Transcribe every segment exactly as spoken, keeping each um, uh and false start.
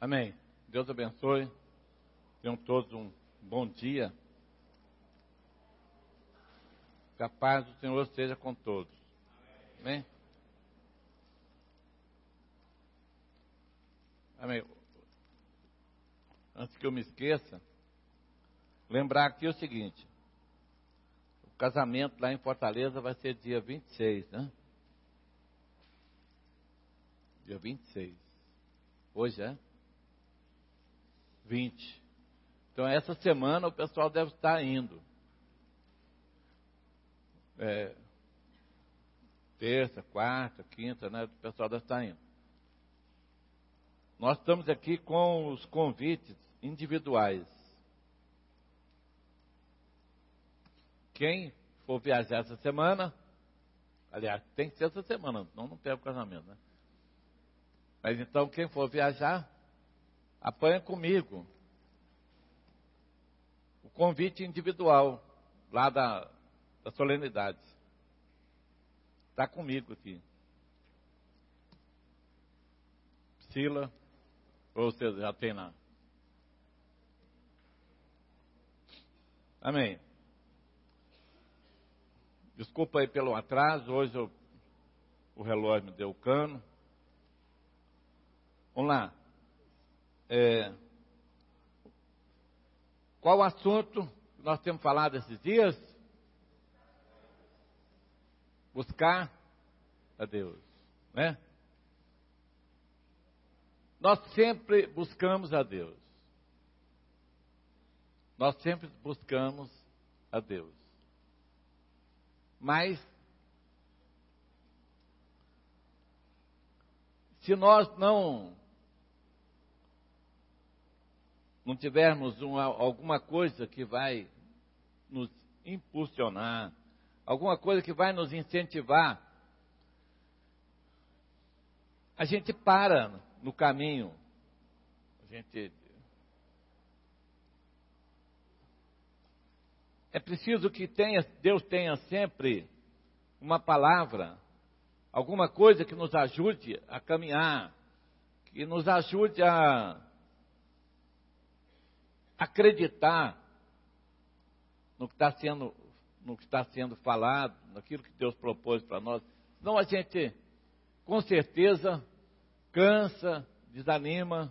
Amém. Deus abençoe. Tenham todos um bom dia. Que a paz do Senhor esteja com todos. Amém? Amém. Antes que eu me esqueça, lembrar aqui o seguinte. O casamento lá em Fortaleza vai ser dia vinte e seis, né? Dia vinte e seis. Hoje é? vinte. Então, essa semana o pessoal deve estar indo. É, terça, quarta, quinta, né? O pessoal deve estar indo. Nós estamos aqui com os convites individuais. Quem for viajar essa semana, aliás, tem que ser essa semana, senão não pega o casamento, né? Mas então, quem for viajar, apanha comigo o convite individual lá da, da solenidade. Está comigo aqui. Priscila, ou você já tem lá? Amém. Desculpa aí pelo atraso, hoje eu, o relógio me deu o cano. Vamos lá. É, qual o assunto que nós temos falado esses dias? Buscar a Deus, né? Nós sempre buscamos a Deus. Nós sempre buscamos a Deus. Mas, se nós não não tivermos uma, alguma coisa que vai nos impulsionar, alguma coisa que vai nos incentivar, a gente para no caminho. A gente é preciso que tenha, Deus tenha sempre uma palavra, alguma coisa que nos ajude a caminhar, que nos ajude a acreditar no que está sendo, no que está sendo falado, naquilo que Deus propôs para nós. Senão a gente, com certeza, cansa, desanima.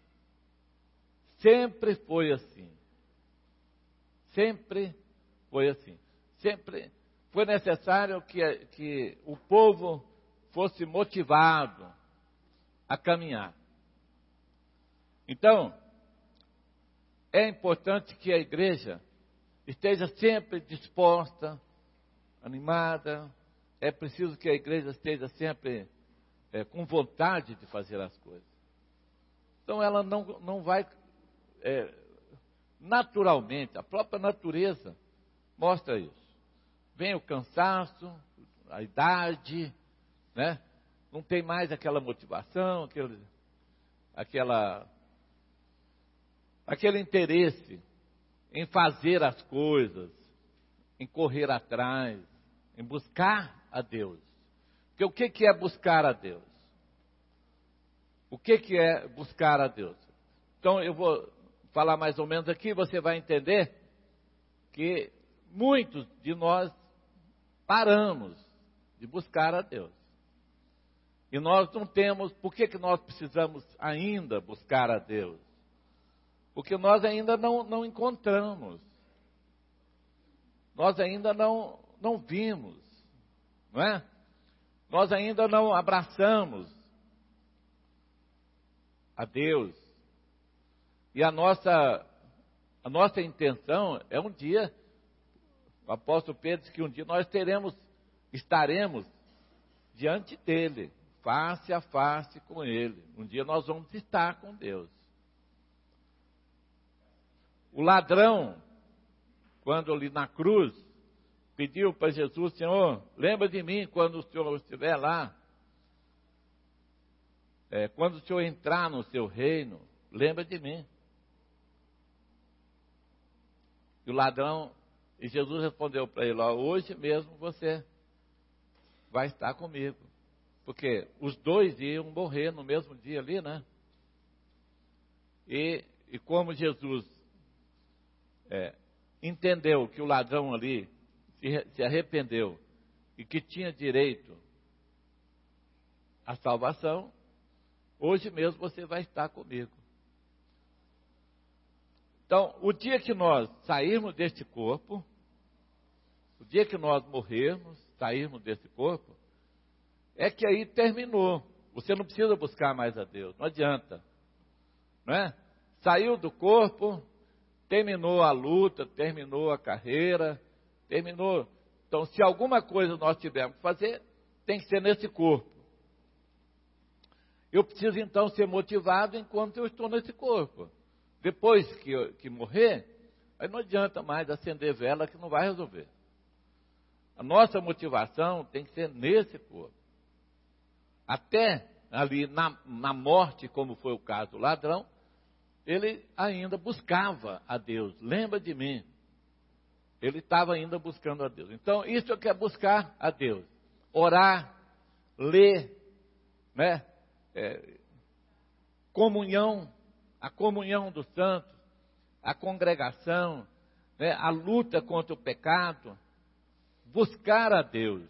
Sempre foi assim. Sempre foi assim. Sempre foi necessário que, que o povo fosse motivado a caminhar. Então, é importante que a igreja esteja sempre disposta, animada. É preciso que a igreja esteja sempre é, com vontade de fazer as coisas. Então ela não, não vai, é, naturalmente, a própria natureza mostra isso. Vem o cansaço, a idade, né? Não tem mais aquela motivação, aquele, aquela... aquele interesse em fazer as coisas, em correr atrás, em buscar a Deus. Porque o que, que é buscar a Deus? O que, que é buscar a Deus? Então eu vou falar mais ou menos aqui, você vai entender que muitos de nós paramos de buscar a Deus. E nós não temos, por que, que nós precisamos ainda buscar a Deus? Porque nós ainda não, não encontramos. Nós ainda não, não vimos. Não é? Nós ainda não abraçamos a Deus. E a nossa, a nossa intenção é um dia, o apóstolo Pedro diz que um dia nós teremos, estaremos diante dele, face a face com ele. Um dia nós vamos estar com Deus. O ladrão, quando ali na cruz, pediu para Jesus: Senhor, lembra de mim quando o Senhor estiver lá. É, quando o Senhor entrar no seu reino, lembra de mim. E o ladrão, e Jesus respondeu para ele: ó, hoje mesmo você vai estar comigo. Porque os dois iam morrer no mesmo dia ali, né? E, e como Jesus é, entendeu que o ladrão ali se, se arrependeu e que tinha direito à salvação, hoje mesmo você vai estar comigo. Então, o dia que nós sairmos deste corpo, o dia que nós morrermos, sairmos desse corpo, é que aí terminou. Você não precisa buscar mais a Deus, não adianta. Não é? Saiu do corpo, terminou a luta, terminou a carreira, terminou. Então, se alguma coisa nós tivermos que fazer, tem que ser nesse corpo. Eu preciso então ser motivado enquanto eu estou nesse corpo. Depois que, eu, que morrer, aí não adianta mais acender vela que não vai resolver. A nossa motivação tem que ser nesse corpo. Até ali na, na morte, como foi o caso do ladrão, ele ainda buscava a Deus. Lembra de mim. Ele estava ainda buscando a Deus. Então, isso é que é buscar a Deus. Orar, ler, né? É, comunhão, a comunhão dos santos, a congregação, né? A luta contra o pecado, buscar a Deus.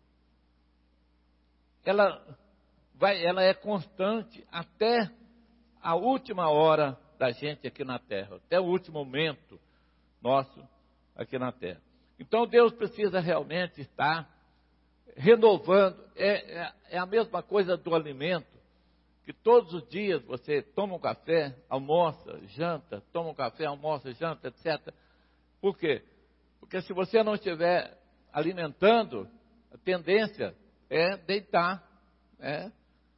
Ela, vai, ela é constante até a última hora da gente aqui na terra, até o último momento nosso aqui na terra. Então Deus precisa realmente estar renovando, é, é, é a mesma coisa do alimento, que todos os dias você toma um café, almoça, janta, toma um café, almoça, janta, etcétera. Por quê? Porque se você não estiver alimentando, a tendência é deitar, é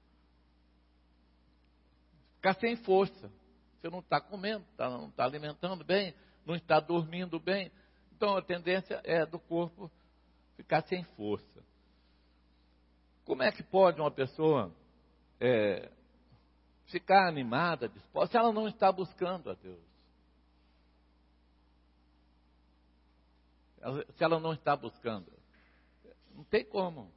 ficar sem força. Você não está comendo, tá, não está alimentando bem, não está dormindo bem. Então a tendência é do corpo ficar sem força. Como é que pode uma pessoa é, ficar animada, disposta, se ela não está buscando a Deus? Se ela não está buscando, não tem como.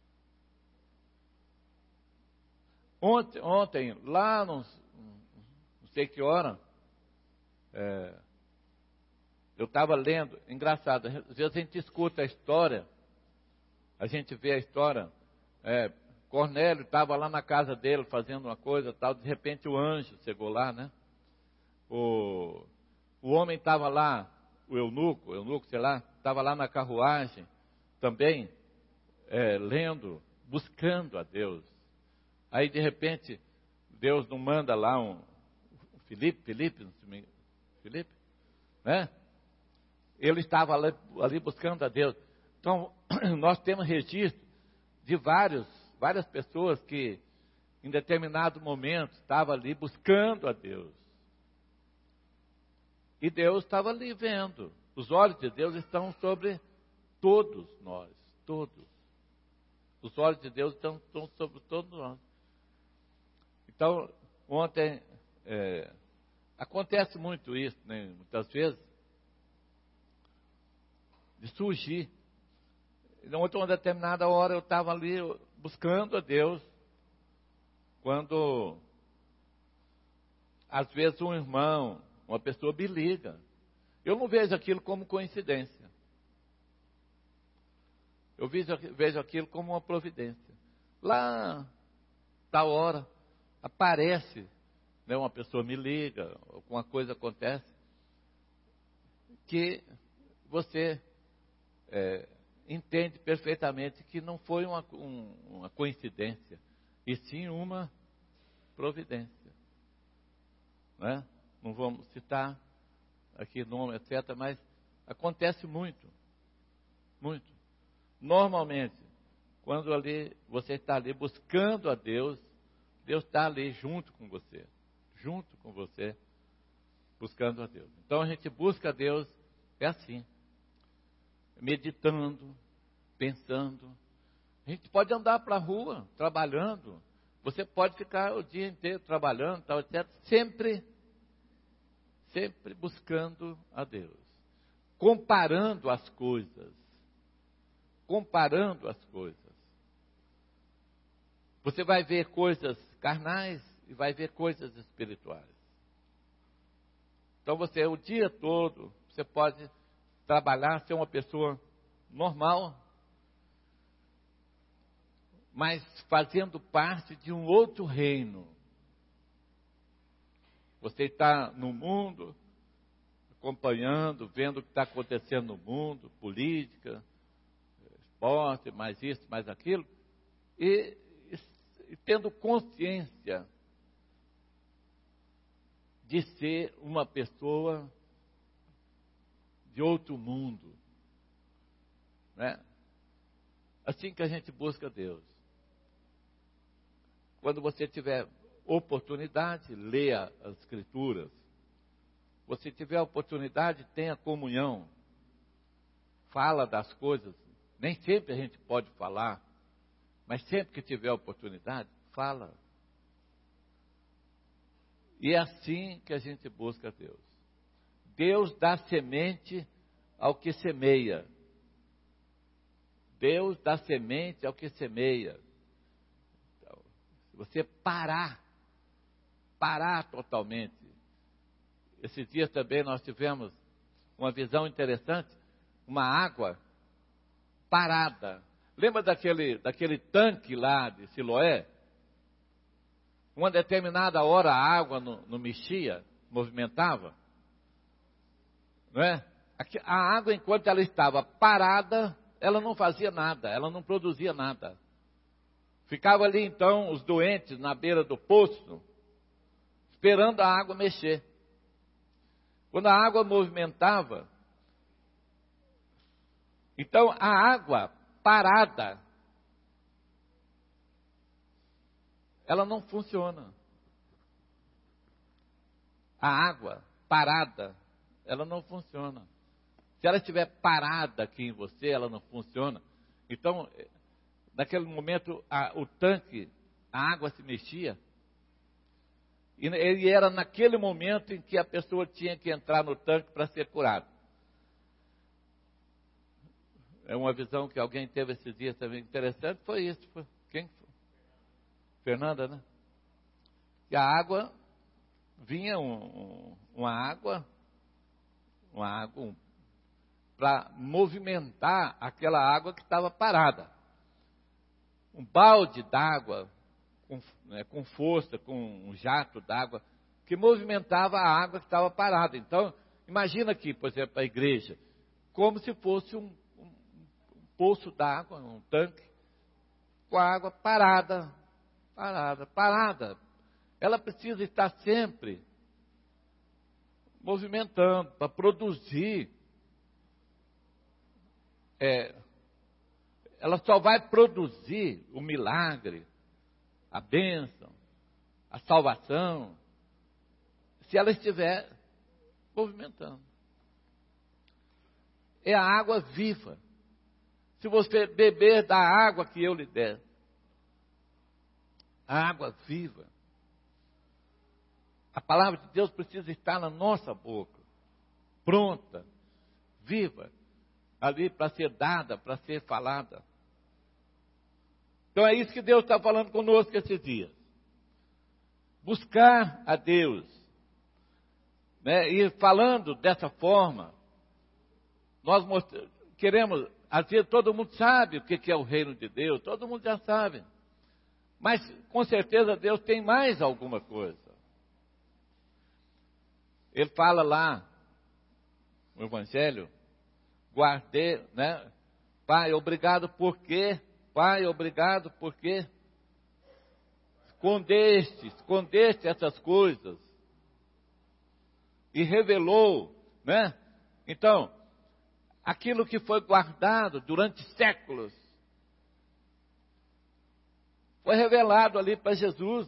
Ontem, ontem lá, não, não sei que hora, é, eu estava lendo, engraçado, às vezes a gente escuta a história, a gente vê a história, é, Cornélio estava lá na casa dele fazendo uma coisa tal, de repente o anjo chegou lá, né? O, o homem estava lá, o eunuco, o eunuco, sei lá, estava lá na carruagem, também, é, lendo, buscando a Deus. Aí de repente, Deus não manda lá um, um Filipe, Filipe, Filipe, né? Ele estava ali, ali buscando a Deus. Então, nós temos registro de vários, várias pessoas que, em determinado momento, estavam ali buscando a Deus. E Deus estava ali vendo. Os olhos de Deus estão sobre todos nós, todos. Os olhos de Deus estão, estão sobre todos nós. Então, ontem, é, acontece muito isso, né, muitas vezes, de surgir. Ontem, uma determinada hora, eu estava ali buscando a Deus, quando, às vezes, um irmão, uma pessoa me liga. Eu não vejo aquilo como coincidência. Eu vejo, vejo aquilo como uma providência. Lá, tal hora, aparece, né, uma pessoa me liga, alguma coisa acontece, que você é, entende perfeitamente que não foi uma, um, uma coincidência, e sim uma providência. Né? Não vamos citar aqui nome, etcétera, mas acontece muito, muito. Normalmente, quando ali você está ali buscando a Deus, Deus está ali junto com você, junto com você, buscando a Deus. Então a gente busca a Deus, é assim, meditando, pensando. A gente pode andar para a rua, trabalhando, você pode ficar o dia inteiro trabalhando, tal, etcétera, sempre, sempre buscando a Deus, comparando as coisas, comparando as coisas. Você vai ver coisas carnais e vai ver coisas espirituais. Então você, o dia todo, você pode trabalhar, ser uma pessoa normal, mas fazendo parte de um outro reino. Você está no mundo, acompanhando, vendo o que está acontecendo no mundo, política, esporte, mais isso, mais aquilo, e, e, e tendo consciência de ser uma pessoa de outro mundo. Né? Assim que a gente busca Deus. Quando você tiver oportunidade, leia as Escrituras. Você tiver oportunidade, tenha comunhão. Fala das coisas. Nem sempre a gente pode falar, mas sempre que tiver oportunidade, fala. E é assim que a gente busca Deus. Deus dá semente ao que semeia. Deus dá semente ao que semeia. Então, se você parar, parar totalmente. Esses dias também nós tivemos uma visão interessante, uma água parada. Lembra daquele, daquele tanque lá de Siloé? Uma determinada hora a água não, não mexia, movimentava. Não é? A água, enquanto ela estava parada, ela não fazia nada, ela não produzia nada. Ficava ali então os doentes na beira do poço, esperando a água mexer. Quando a água movimentava, então a água parada, ela não funciona. A água parada, ela não funciona. Se ela estiver parada aqui em você, ela não funciona. Então, naquele momento, a, o tanque, a água se mexia. E ele era naquele momento em que a pessoa tinha que entrar no tanque para ser curada. É uma visão que alguém teve esses dias também interessante, foi isso. Foi, quem foi? Fernanda, né? Que a água, vinha um, um, uma água, uma água um, para movimentar aquela água que estava parada. Um balde d'água, com, né, com força, com um jato d'água, que movimentava a água que estava parada. Então, imagina aqui, por exemplo, a igreja, como se fosse um, um, um poço d'água, um tanque, com a água parada, parada, parada. Ela precisa estar sempre movimentando para produzir. É, ela só vai produzir o milagre, a bênção, a salvação, se ela estiver movimentando. É a água viva. Se você beber da água que eu lhe der, a água viva, a palavra de Deus precisa estar na nossa boca, pronta, viva, ali para ser dada, para ser falada. Então é isso que Deus está falando conosco esses dias. Buscar a Deus. Né? E falando dessa forma, nós most- queremos, às vezes todo mundo sabe o que é o reino de Deus, todo mundo já sabe. Mas com certeza Deus tem mais alguma coisa. Ele fala lá no Evangelho, guardei, né? Pai, obrigado por quê? Pai, obrigado porque escondeste, escondeste essas coisas e revelou, né? Então, aquilo que foi guardado durante séculos foi revelado ali para Jesus.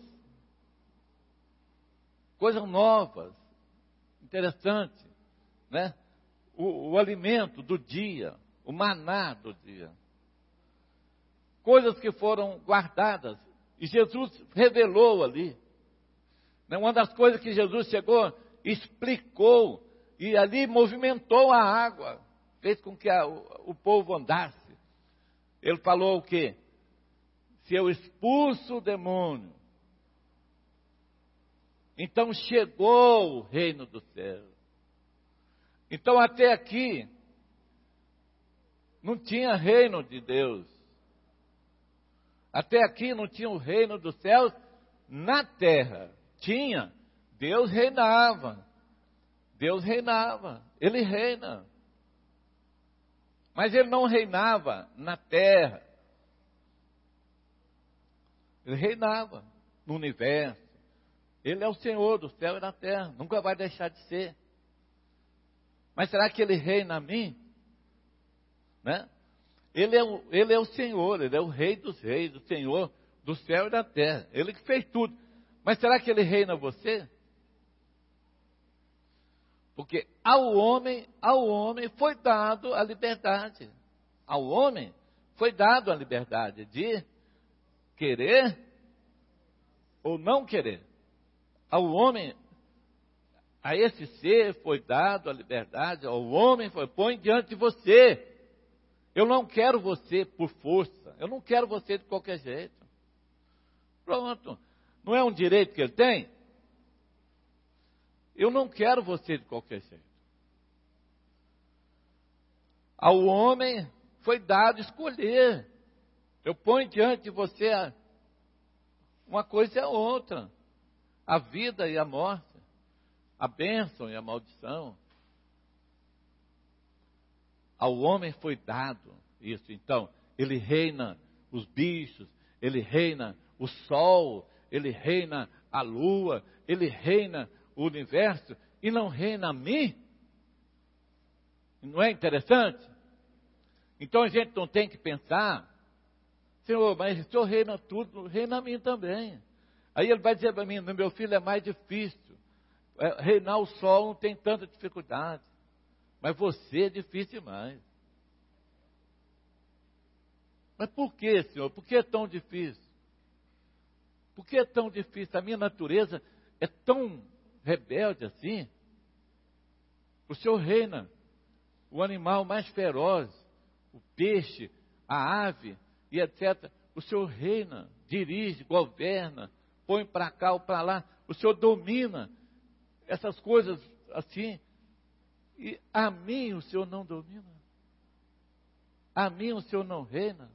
Coisas novas, interessantes, né? O, o alimento do dia, o maná do dia. Coisas que foram guardadas. E Jesus revelou ali. Uma das coisas que Jesus chegou, explicou, e ali movimentou a água, fez com que a, o, o povo andasse. Ele falou o quê? Se eu expulso o demônio, então chegou o reino do céu. Então até aqui não tinha reino de Deus. Até aqui não tinha o reino dos céus na terra. Tinha. Deus reinava. Deus reinava. Ele reina. Mas ele não reinava na terra. Ele reinava no universo. Ele é o Senhor do céu e da terra. Nunca vai deixar de ser. Mas será que ele reina a mim? Né? Ele, é o, ele é o Senhor, ele é o Rei dos Reis, o Senhor do céu e da terra. Ele que fez tudo. Mas será que ele reina você? Porque ao homem, ao homem foi dado a liberdade. Ao homem foi dado a liberdade de querer ou não querer. Ao homem, a esse ser foi dado a liberdade, ao homem foi, põe diante de você. Eu não quero você por força, eu não quero você de qualquer jeito. Pronto, não é um direito que ele tem? Eu não quero você de qualquer jeito. Ao homem foi dado escolher. Eu ponho diante de você uma coisa e a outra. A vida e a morte. A bênção e a maldição. Ao homem foi dado isso. Então, ele reina os bichos, ele reina o sol, ele reina a lua, ele reina o universo e não reina a mim? Não é interessante? Então a gente não tem que pensar, Senhor, mas o Senhor reina tudo, reina a mim também. Aí ele vai dizer para mim, meu filho, é mais difícil. É, reinar o sol não tem tanta dificuldade. Mas você é difícil demais. Mas por que, Senhor? Por que é tão difícil? Por que é tão difícil? A minha natureza é tão rebelde assim. O Senhor reina o animal mais feroz, o peixe, a ave e etcétera. O Senhor reina, dirige, governa, põe para cá ou para lá. O Senhor domina essas coisas assim. E a mim o Senhor não domina. A mim o Senhor não reina.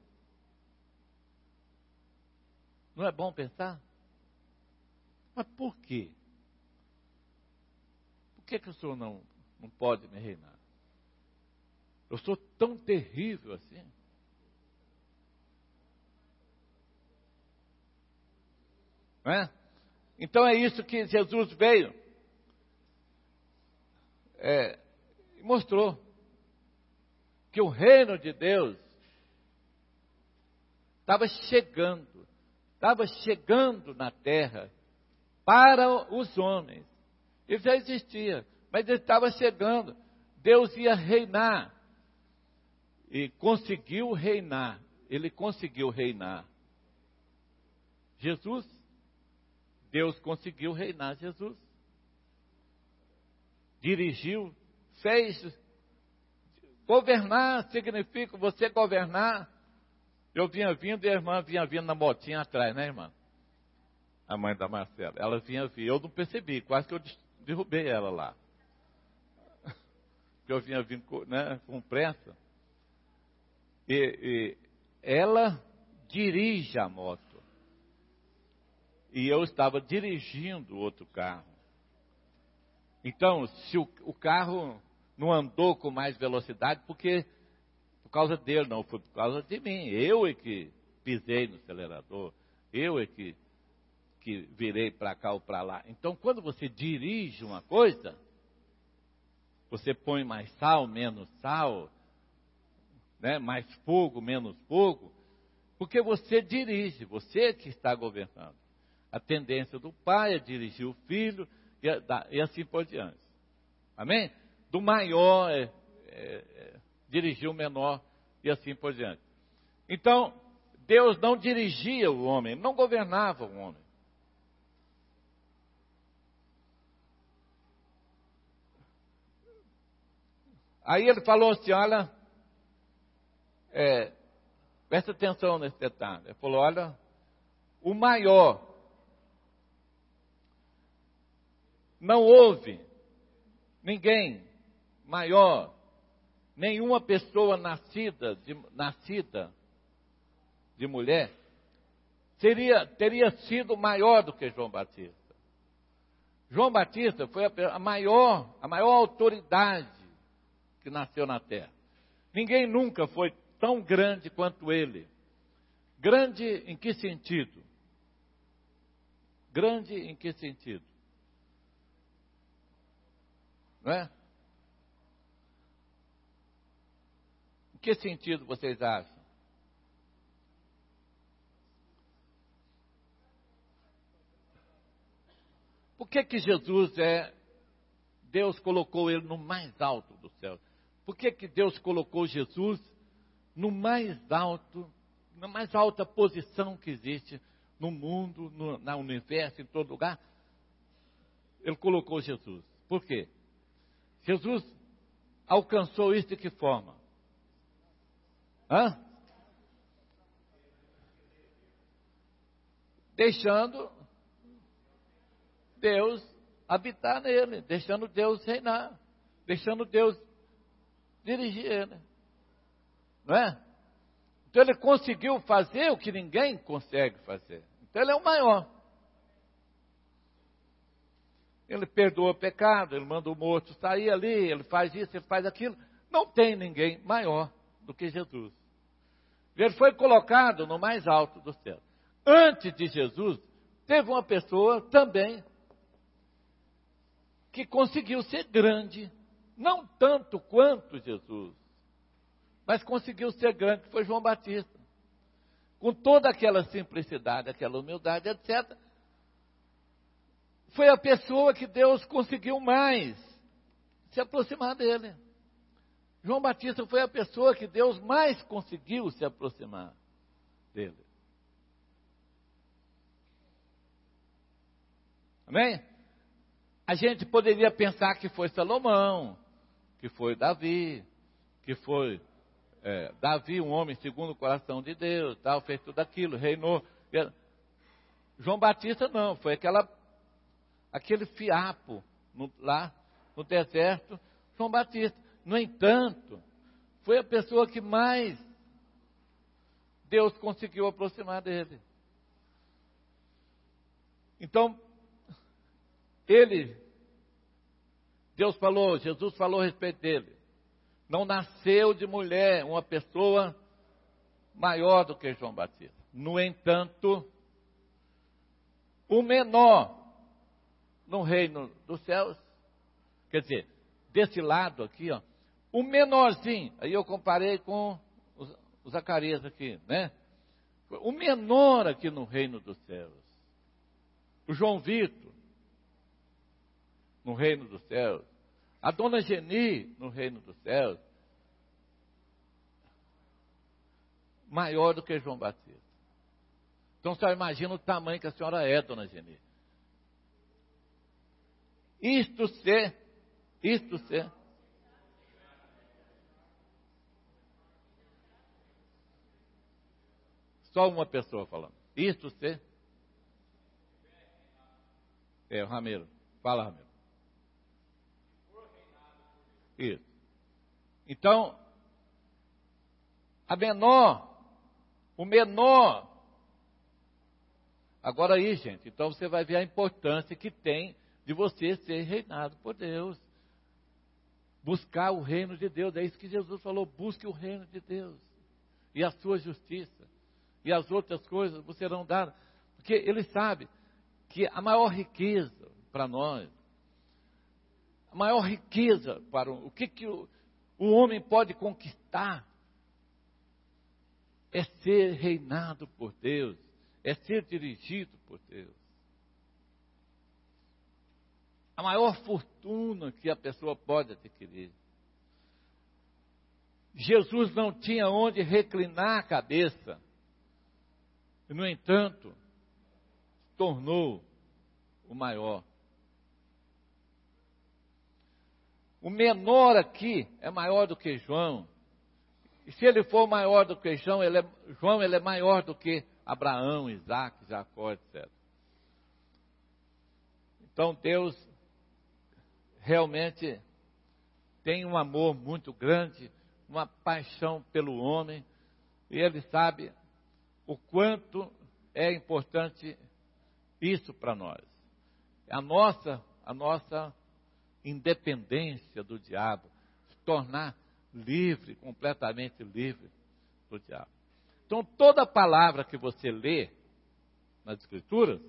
Não é bom pensar? Mas por quê? Por que, que o Senhor não, não pode me reinar? Eu sou tão terrível assim? Não é? Então é isso que Jesus veio. É, mostrou que o reino de Deus estava chegando, estava chegando na terra para os homens. Ele já existia, mas ele estava chegando. Deus ia reinar e conseguiu reinar. Ele conseguiu reinar. Jesus, Deus conseguiu reinar Jesus. Dirigiu, fez. Governar significa você governar. Eu vinha vindo e a irmã vinha vindo na motinha atrás, né, irmã? A mãe da Marcela. Ela vinha vir. Eu não percebi, quase que eu derrubei ela lá. Porque eu vinha vindo, né, com pressa. E, e ela dirige a moto. E eu estava dirigindo outro carro. Então, se o, o carro não andou com mais velocidade, porque por causa dele, não, foi por causa de mim. Eu é que pisei no acelerador, eu é que, que virei para cá ou para lá. Então, quando você dirige uma coisa, você põe mais sal, menos sal, né, mais fogo, menos fogo, porque você dirige, você que está governando. A tendência do pai é dirigir o filho, E, e assim por diante. Amém? Do maior é, é, é, dirigir o menor e assim por diante. Então, Deus não dirigia o homem, não governava o homem. Aí ele falou assim, olha, é, presta atenção nesse detalhe. Ele falou, olha, o maior não houve ninguém maior. Nenhuma pessoa nascida de, nascida de mulher seria, teria sido maior do que João Batista. João Batista foi a, a, maior, a maior autoridade que nasceu na terra. Ninguém nunca foi tão grande quanto ele. Grande em que sentido? Grande em que sentido? Não é? Em que sentido vocês acham? Por que que Jesus é... Deus colocou ele no mais alto do céu? Por que que Deus colocou Jesus no mais alto, na mais alta posição que existe no mundo, no na universo, em todo lugar? Ele colocou Jesus. Por quê? Jesus alcançou isso de que forma? Hã? Deixando Deus habitar nele, deixando Deus reinar, deixando Deus dirigir ele. Não é? Então ele conseguiu fazer o que ninguém consegue fazer. Então ele é o maior. Ele perdoa o pecado, ele manda o morto sair ali, ele faz isso, ele faz aquilo. Não tem ninguém maior do que Jesus. Ele foi colocado no mais alto do céu. Antes de Jesus, teve uma pessoa também que conseguiu ser grande, não tanto quanto Jesus, mas conseguiu ser grande, que foi João Batista. Com toda aquela simplicidade, aquela humildade, etcétera. Foi a pessoa que Deus conseguiu mais se aproximar dele. João Batista foi a pessoa que Deus mais conseguiu se aproximar dele. Amém? A gente poderia pensar que foi Salomão, que foi Davi, que foi é, Davi, um homem segundo o coração de Deus, tal, fez tudo aquilo, reinou. João Batista não, foi aquela, aquele fiapo no, lá no deserto, João Batista. No entanto, foi a pessoa que mais Deus conseguiu aproximar dele. Então, ele, Deus falou, Jesus falou a respeito dele. Não nasceu de mulher uma pessoa maior do que João Batista. No entanto, o menor no reino dos céus, quer dizer, desse lado aqui, ó, o menorzinho, aí eu comparei com o Zacarias aqui, né? O menor aqui no reino dos céus. O João Vitor, no reino dos céus. A dona Geni, no reino dos céus. Maior do que João Batista. Então, só imagina o tamanho que a senhora é, dona Geni. Isto ser, isto ser. Só uma pessoa falando. Isto ser. É, o Ramiro. Fala, Ramiro. Isso. Então, a menor, o menor. Agora aí, gente, então você vai ver a importância que tem de você ser reinado por Deus. Buscar o reino de Deus. É isso que Jesus falou, busque o reino de Deus. E a sua justiça. E as outras coisas você serão dadas. Porque ele sabe que a maior riqueza para nós, a maior riqueza para o, o que, que o, o homem pode conquistar é ser reinado por Deus, é ser dirigido por Deus. A maior fortuna que a pessoa pode adquirir. Jesus não tinha onde reclinar a cabeça. E, no entanto, se tornou o maior. O menor aqui é maior do que João. E se ele for maior do que João, ele é, João, ele é maior do que Abraão, Isaac, Jacó, etcétera. Então Deus realmente tem um amor muito grande, uma paixão pelo homem, e ele sabe o quanto é importante isso para nós. A nossa, a nossa independência do diabo, se tornar livre, completamente livre do diabo. Então, toda palavra que você lê nas Escrituras,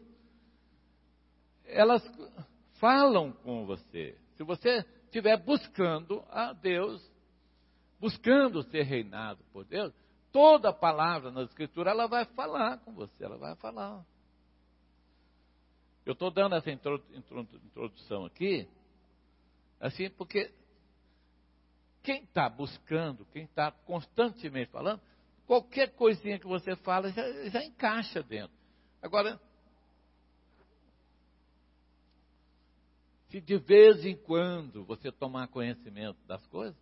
elas falam com você. Se você estiver buscando a Deus, buscando ser reinado por Deus, toda palavra na Escritura, ela vai falar com você, ela vai falar. Eu estou dando essa introdução aqui, assim, porque quem está buscando, quem está constantemente falando, qualquer coisinha que você fala já, já encaixa dentro. Agora, se de vez em quando você tomar conhecimento das coisas,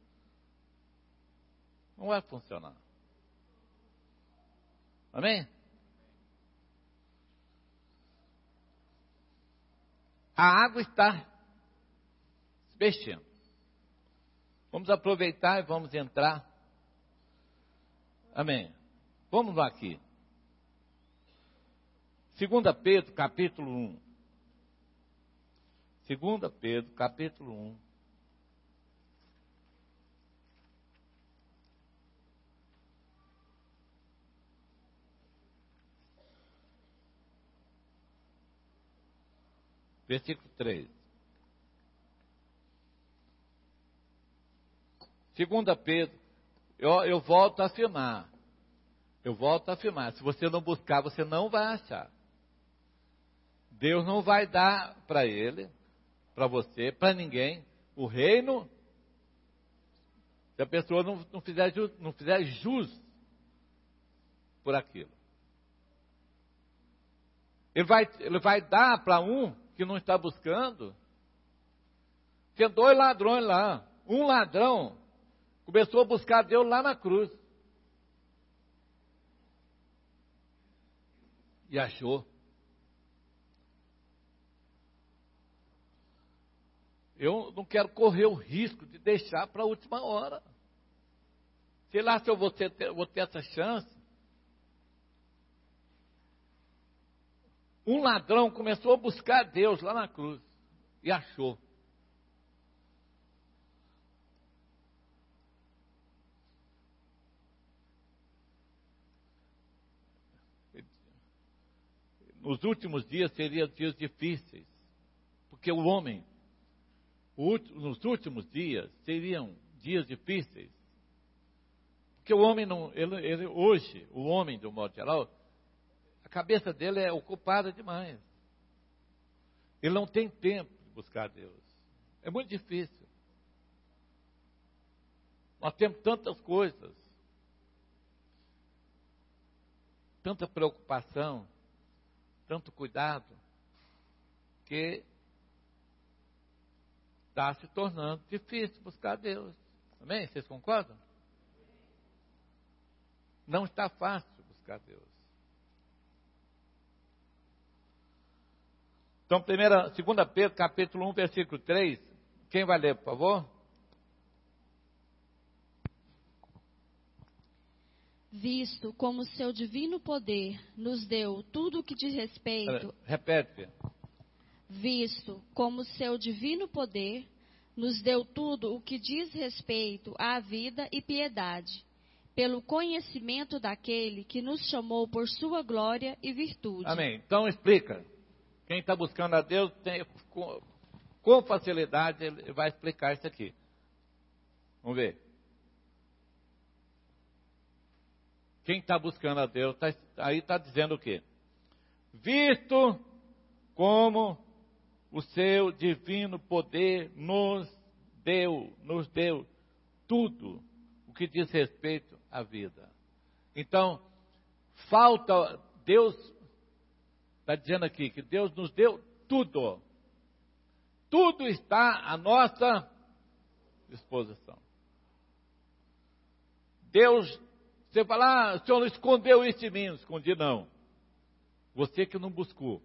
não vai funcionar. Amém? A água está se mexendo. Vamos aproveitar e vamos entrar. Amém. Vamos lá aqui. Segunda Pedro, capítulo um. Segunda Pedro, capítulo um. Versículo três. Segunda Pedro, eu, eu volto a afirmar. Eu volto a afirmar. Se você não buscar, você não vai achar. Deus não vai dar para ele, para você, para ninguém, o reino, se a pessoa não, não, fizer, jus, não fizer jus por aquilo. Ele vai, ele vai dar para um que não está buscando. Tinha dois ladrões lá. Um ladrão começou a buscar Deus lá na cruz. E achou. Eu não quero correr o risco de deixar para a última hora. Sei lá se eu vou ter, vou ter essa chance. Um ladrão começou a buscar Deus lá na cruz. E achou. Nos últimos dias seriam dias difíceis. Porque o homem, nos últimos dias, seriam dias difíceis. Porque o homem, não, ele, ele, hoje, o homem, do modo geral, a cabeça dele é ocupada demais. Ele não tem tempo de buscar Deus. É muito difícil. Nós temos tantas coisas, tanta preocupação, tanto cuidado, que está se tornando difícil buscar Deus. Amém? Vocês concordam? Não está fácil buscar Deus. Então, primeira, segunda Pedro, capítulo um, versículo três. Quem vai ler, por favor? Visto como seu divino poder nos deu tudo o que diz respeito... Repete. Visto como seu divino poder nos deu tudo o que diz respeito à vida e piedade, pelo conhecimento daquele que nos chamou por sua glória e virtude. Amém. Então explica. Quem está buscando a Deus, tem, com, com facilidade, ele vai explicar isso aqui. Vamos ver. Quem está buscando a Deus, tá, aí está dizendo o quê? Visto como o seu divino poder nos deu, nos deu tudo o que diz respeito à vida. Então, falta, Deus está dizendo aqui que Deus nos deu tudo. Tudo está à nossa disposição. Deus, você fala, ah, o Senhor não escondeu isso de mim. Não escondi, não. Você que não buscou.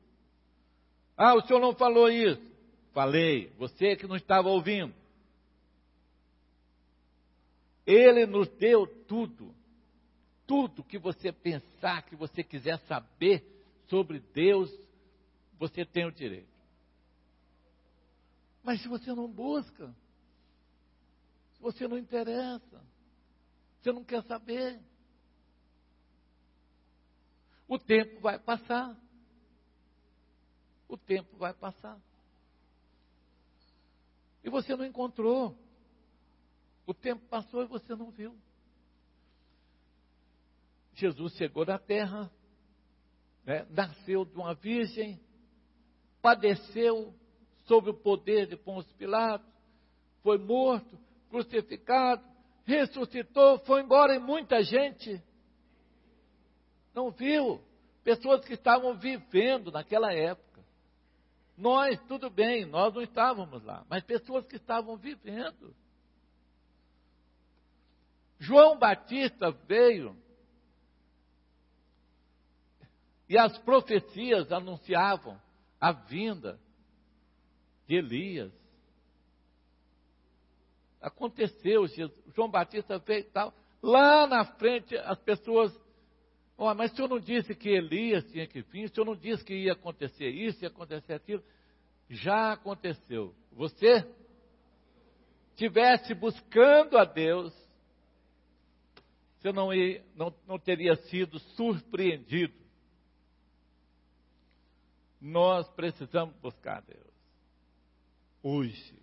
Ah, o Senhor não falou isso. Falei. Você que não estava ouvindo. Ele nos deu tudo. Tudo que você pensar, que você quiser saber sobre Deus, você tem o direito. Mas se você não busca, se você não interessa, você não quer saber, o tempo vai passar. O tempo vai passar. E você não encontrou. O tempo passou e você não viu. Jesus chegou na terra, né, nasceu de uma virgem, padeceu sob o poder de Pôncio Pilatos, foi morto, crucificado, ressuscitou, foi embora e muita gente não viu. Pessoas que estavam vivendo naquela época. Nós, tudo bem, nós não estávamos lá, mas pessoas que estavam vivendo. João Batista veio e as profecias anunciavam a vinda de Elias. Aconteceu, João Batista veio e tal. Lá na frente as pessoas, oh, mas o senhor não disse que Elias tinha que vir, o senhor não disse que ia acontecer isso, ia acontecer aquilo. Já aconteceu. Você estivesse buscando a Deus, você não, ia, não, não teria sido surpreendido. Nós precisamos buscar a Deus hoje,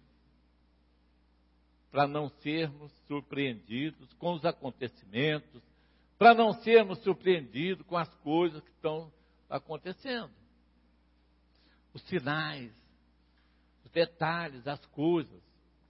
para não sermos surpreendidos com os acontecimentos, para não sermos surpreendidos com as coisas que estão acontecendo. Os sinais, os detalhes, as coisas.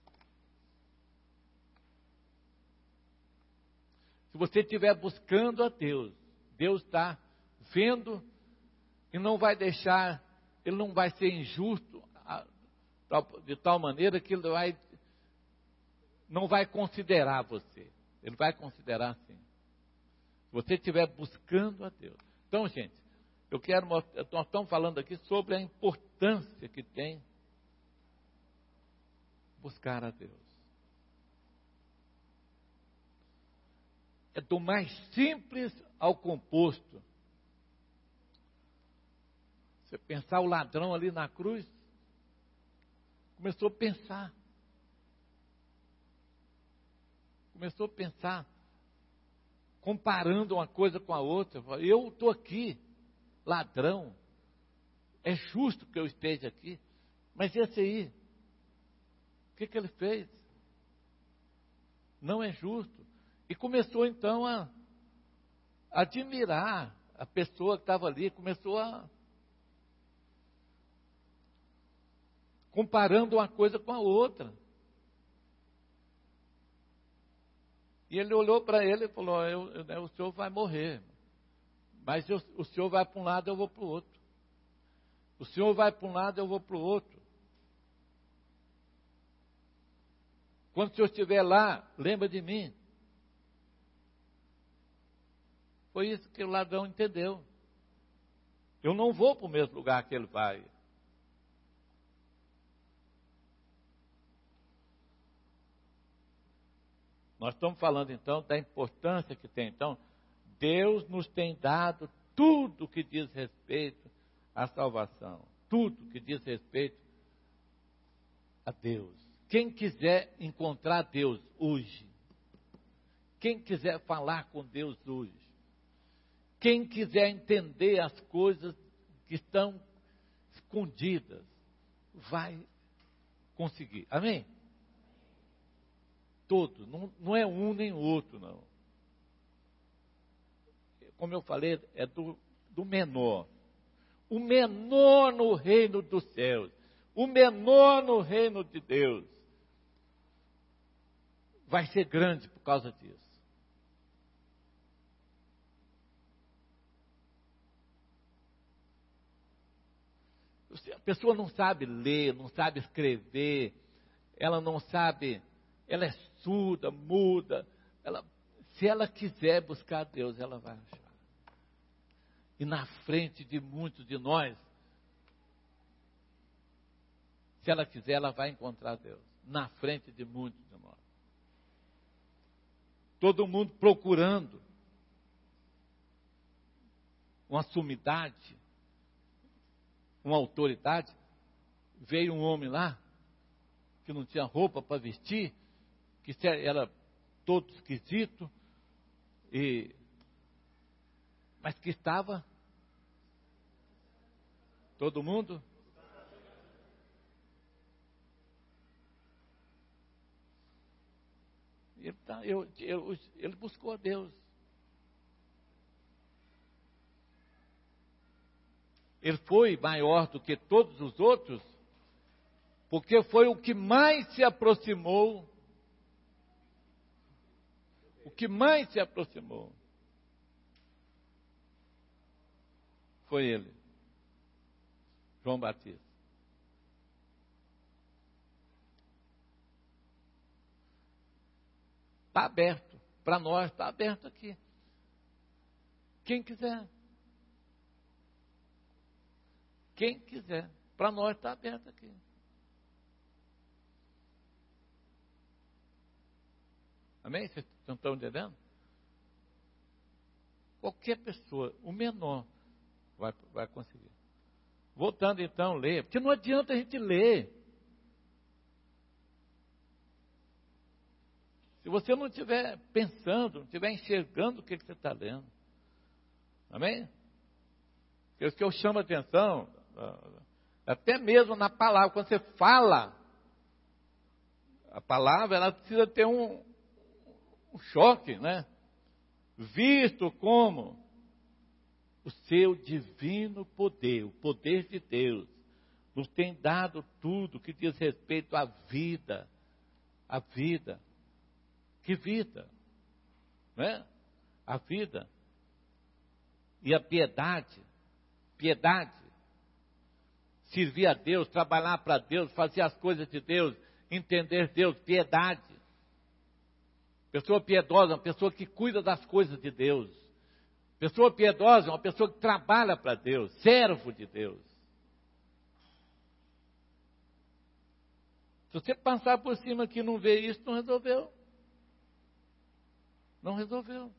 Se você estiver buscando a Deus, Deus está vendo e não vai deixar, Ele não vai ser injusto de tal maneira que Ele vai, não vai considerar você. Ele vai considerar sim. Se você estiver buscando a Deus. Então, gente, eu quero mostrar, nós estamos falando aqui sobre a importância que tem buscar a Deus. É do mais simples ao composto. Você pensar o ladrão ali na cruz, começou a pensar. Começou a pensar, comparando uma coisa com a outra. Eu estou aqui, ladrão, é justo que eu esteja aqui, mas esse aí, o que, que ele fez? Não é justo. E começou então a admirar a pessoa que estava ali, começou a comparando uma coisa com a outra. E ele olhou para ele e falou, eu, eu, o senhor vai morrer, mas eu, o senhor vai para um lado, eu vou para o outro. O senhor vai para um lado, eu vou para o outro. Quando o senhor estiver lá, lembra de mim. Foi isso que o ladrão entendeu. Eu não vou para o mesmo lugar que ele vai. Nós estamos falando então da importância que tem. Então, Deus nos tem dado tudo que diz respeito à salvação. Tudo que diz respeito a Deus. Quem quiser encontrar Deus hoje, quem quiser falar com Deus hoje, quem quiser entender as coisas que estão escondidas, vai conseguir. Amém? Todo, não, não é um nem outro, não. Como eu falei, é do, do menor. O menor no reino dos céus, o menor no reino de Deus, vai ser grande por causa disso. A pessoa não sabe ler, não sabe escrever, ela não sabe, ela é surda, muda. Ela, se ela quiser buscar Deus, ela vai achar. E na frente de muitos de nós, se ela quiser, ela vai encontrar Deus. Na frente de muitos de nós. todo mundo procurando uma sumidade, uma autoridade. Veio um homem lá, que não tinha roupa para vestir, que era todo esquisito, e, mas que estava todo mundo. Ele, tá, eu, eu, ele buscou a Deus. Ele foi maior do que todos os outros, porque foi o que mais se aproximou. O que mais se aproximou foi ele, João Batista. Está aberto, para nós está aberto aqui. Quem quiser. Quem quiser. Para nós está aberto aqui. Amém? Vocês não estão entendendo? Qualquer pessoa, o menor, vai, vai conseguir. Voltando então, ler. Porque não adianta a gente ler. Se você não estiver pensando, não estiver enxergando o que, que você está lendo. Amém? É isso que eu chamo a atenção, até mesmo na palavra, quando você fala, a palavra ela precisa ter um, um choque, né? Visto como o seu divino poder, o poder de Deus, nos tem dado tudo que diz respeito à vida, à vida. Que vida, né? A vida e a piedade, piedade, servir a Deus, trabalhar para Deus, fazer as coisas de Deus, entender Deus, piedade. Pessoa piedosa, uma pessoa que cuida das coisas de Deus. Pessoa piedosa é uma pessoa que trabalha para Deus, servo de Deus. Se você passar por cima aqui e não ver isso, não resolveu. Não resolveu.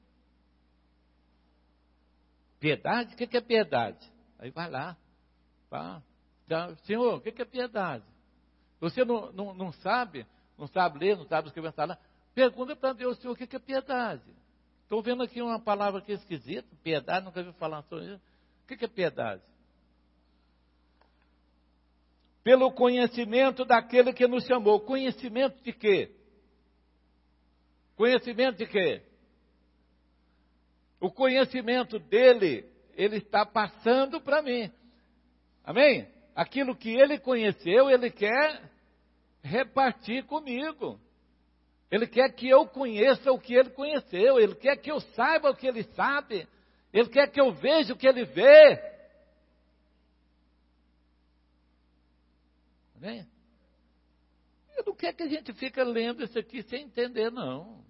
Piedade? O que é piedade? Aí vai lá. Tá? Tá. Senhor, o que é piedade? Você não, não, não sabe, não sabe ler, não sabe escrever, lá. Pergunta para Deus, Senhor, o que é piedade? Estou vendo aqui uma palavra aqui esquisita, piedade, nunca ouvi falar sobre isso. O que é piedade? Pelo conhecimento daquele que nos chamou. Conhecimento de quê? Conhecimento de quê? O conhecimento dele, ele está passando para mim. Amém? Aquilo que ele conheceu, ele quer repartir comigo. Ele quer que eu conheça o que ele conheceu. Ele quer que eu saiba o que ele sabe. Ele quer que eu veja o que ele vê. Amém? Ele não quer que a gente fique lendo isso aqui sem entender, não.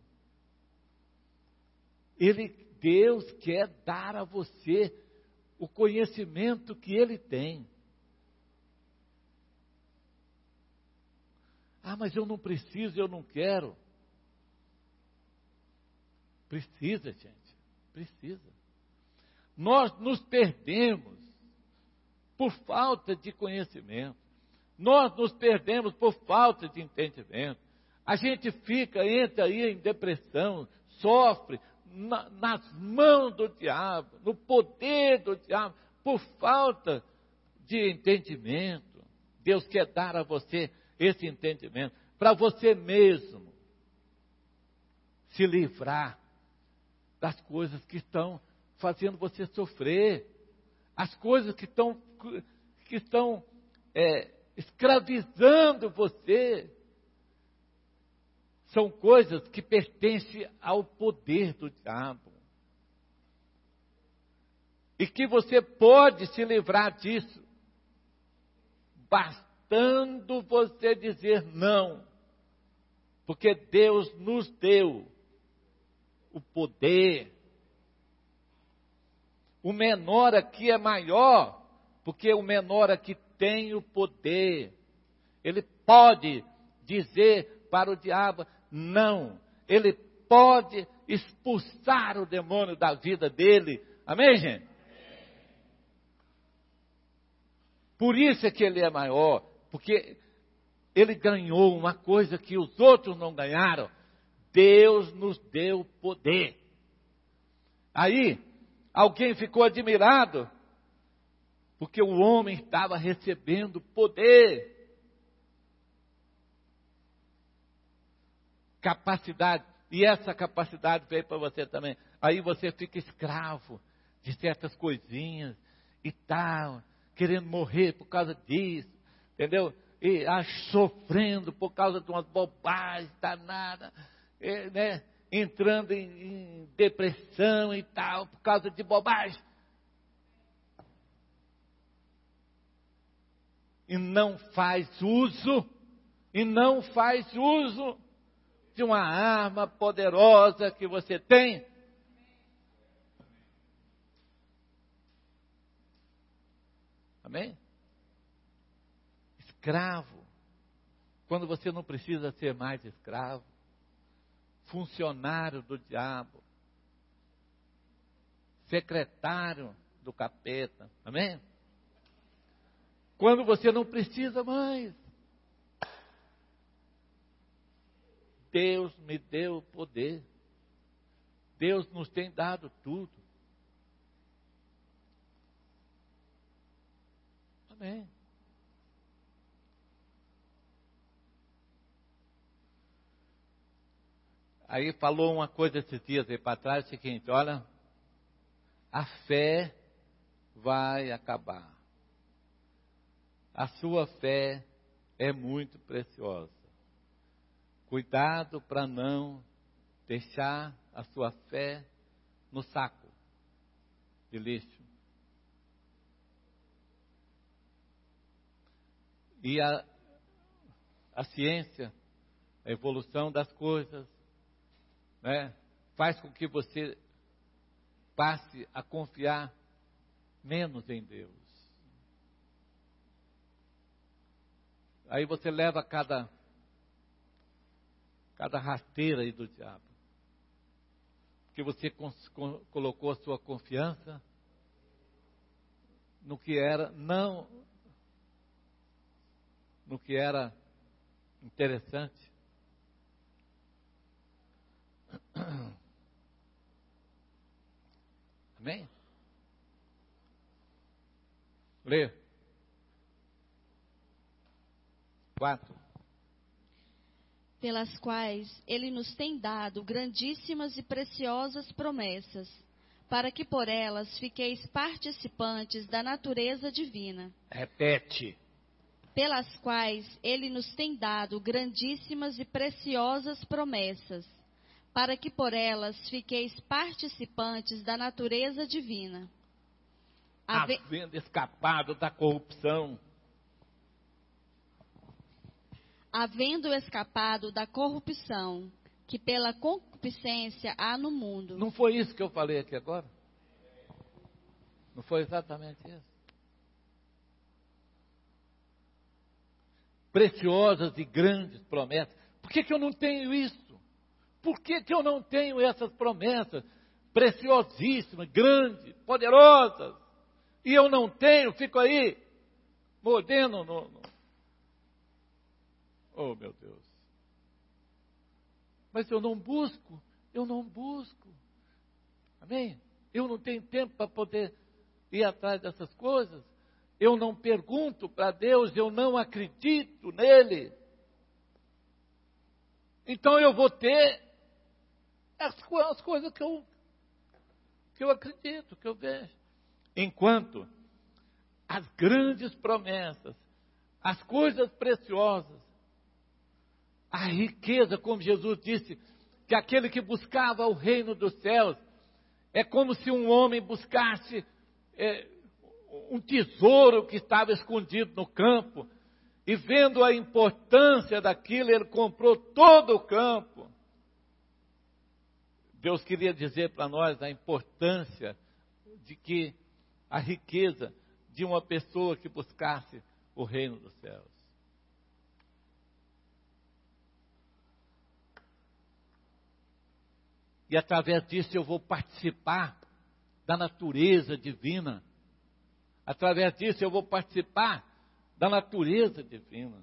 Ele, Deus quer dar a você o conhecimento que Ele tem. Ah, mas eu não preciso, eu não quero. Precisa, gente, precisa. Nós nos perdemos por falta de conhecimento. Nós nos perdemos por falta de entendimento. A gente fica, entra aí em depressão, sofre na, nas mãos do diabo, no poder do diabo, por falta de entendimento. Deus quer dar a você esse entendimento, para você mesmo se livrar das coisas que estão fazendo você sofrer, as coisas que estão, que estão é, escravizando você, são coisas que pertencem ao poder do diabo. E que você pode se livrar disso, bastando você dizer não, porque Deus nos deu o poder. O menor aqui é maior, porque o menor aqui tem o poder. Ele pode dizer para o diabo não. Ele pode expulsar o demônio da vida dele. Amém, gente? Por isso é que ele é maior, porque ele ganhou uma coisa que os outros não ganharam. Deus nos deu poder. Aí, alguém ficou admirado, porque o homem estava recebendo poder, capacidade, e essa capacidade veio para você também. Aí você fica escravo de certas coisinhas e tal, querendo morrer por causa disso, entendeu? E ah, sofrendo por causa de umas bobagens danadas, é, né? Entrando em, em depressão e tal, por causa de bobagem. E não faz uso, e não faz uso de uma arma poderosa que você tem. Amém? Escravo, quando você não precisa ser mais escravo. Funcionário do diabo, secretário do capeta, amém? Quando você não precisa mais, Deus me deu o poder, Deus nos tem dado tudo, amém? Aí falou uma coisa esses dias aí para trás, o seguinte, olha, a fé vai acabar. A sua fé é muito preciosa. Cuidado para não deixar a sua fé no saco de lixo. E a, a ciência, a evolução das coisas, né, faz com que você passe a confiar menos em Deus. Aí você leva cada, cada rasteira aí do diabo. Porque você cons, con, colocou a sua confiança no que era, não no que era interessante. Amém? Lê. Quatro. Pelas quais ele nos tem dado grandíssimas e preciosas promessas, para que por elas fiqueis participantes da natureza divina. Repete. Pelas quais ele nos tem dado grandíssimas e preciosas promessas, para que por elas fiqueis participantes da natureza divina. Ave... Havendo escapado da corrupção. Havendo escapado da corrupção, que pela concupiscência há no mundo. Não foi isso que eu falei aqui agora? Não foi exatamente isso? Preciosas e grandes promessas. Por que que eu não tenho isso? Por que que eu não tenho essas promessas preciosíssimas, grandes, poderosas? E eu não tenho, fico aí, mordendo no... no... Oh, meu Deus. Mas eu não busco, eu não busco. Amém? Eu não tenho tempo para poder ir atrás dessas coisas. Eu não pergunto para Deus, eu não acredito nele. Então eu vou ter as, as coisas que eu, que eu acredito, que eu vejo. Enquanto as grandes promessas, as coisas preciosas, a riqueza, como Jesus disse, que aquele que buscava o reino dos céus, é como se um homem buscasse é, um tesouro que estava escondido no campo, e vendo a importância daquilo, ele comprou todo o campo. Deus queria dizer para nós a importância de que a riqueza de uma pessoa que buscasse o reino dos céus. E através disso eu vou participar da natureza divina. Através disso eu vou participar da natureza divina.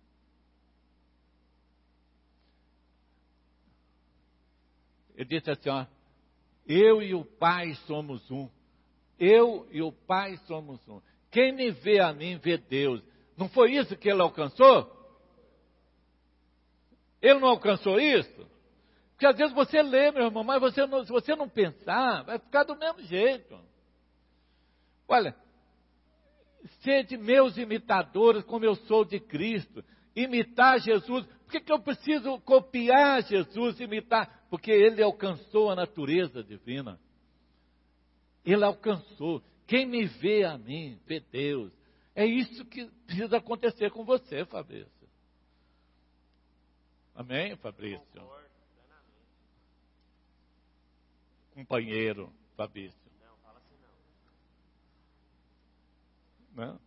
Ele disse assim, ó, eu e o Pai somos um. Eu e o Pai somos um. Quem me vê a mim, vê Deus. Não foi isso que ele alcançou? Ele não alcançou isso? Porque às vezes você lê, meu irmão, mas você não, se você não pensar, vai ficar do mesmo jeito. Olha, sede meus imitadores, como eu sou de Cristo. Imitar Jesus. Por que, que eu preciso copiar Jesus, imitar? Porque ele alcançou a natureza divina. Ele alcançou. Quem me vê a mim, vê Deus. É isso que precisa acontecer com você, Fabrício. Amém, Fabrício? Companheiro, Fabrício. Não, fala assim não. Não?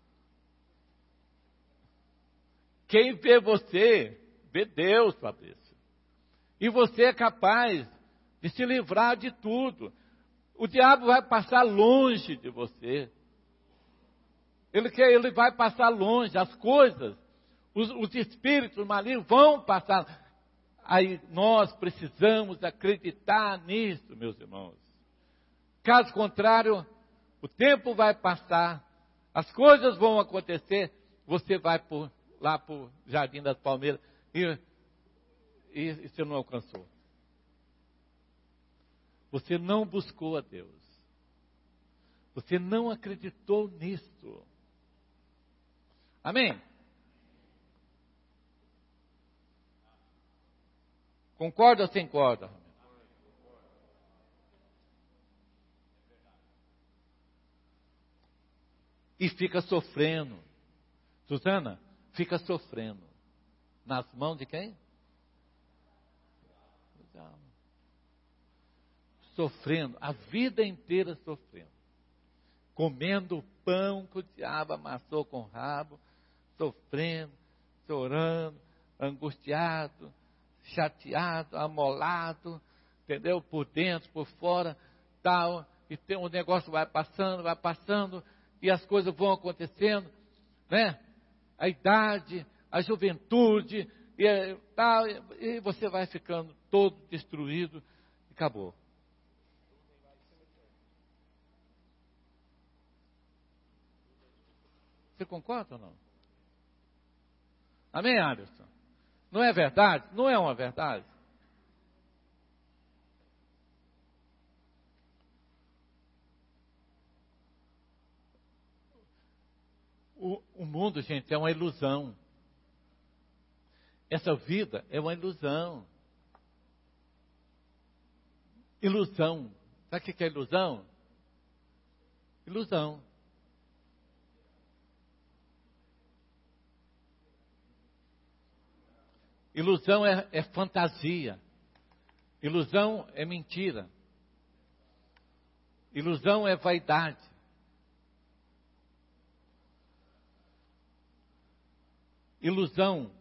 Quem vê você, vê Deus, Fabrício. E você é capaz de se livrar de tudo. O diabo vai passar longe de você. Ele, quer, ele vai passar longe. As coisas, os, os espíritos malignos vão passar. Aí nós precisamos acreditar nisso, meus irmãos. Caso contrário, o tempo vai passar, as coisas vão acontecer, você vai por, lá para o Jardim das Palmeiras e, e, e você não alcançou. Você não buscou a Deus. Você não acreditou nisso. Amém? Concorda ou sem corda? E fica sofrendo. Susana, fica sofrendo. Nas mãos de quem? Sofrendo, a vida inteira sofrendo. Comendo o pão que o diabo amassou com o rabo, sofrendo, chorando, angustiado, chateado, amolado, entendeu? Por dentro, por fora, tal, e tem, o negócio vai passando, vai passando, e as coisas vão acontecendo, né? A idade, a juventude, e, tal, e você vai ficando todo destruído, e acabou. Você concorda ou não? Amém, Anderson? Não é verdade? Não é uma verdade? O, o mundo, gente, é uma ilusão. Essa vida é uma ilusão. Ilusão. Sabe o que é ilusão? Ilusão. Ilusão é, é fantasia. Ilusão é mentira. Ilusão é vaidade. Ilusão.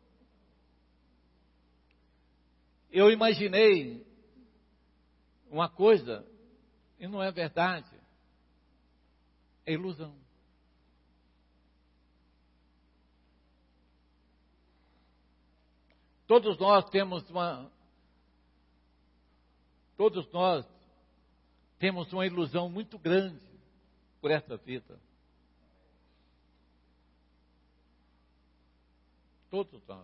Eu imaginei uma coisa e não é verdade. É ilusão. Todos nós temos uma, todos nós temos uma ilusão muito grande por essa vida. Todos nós.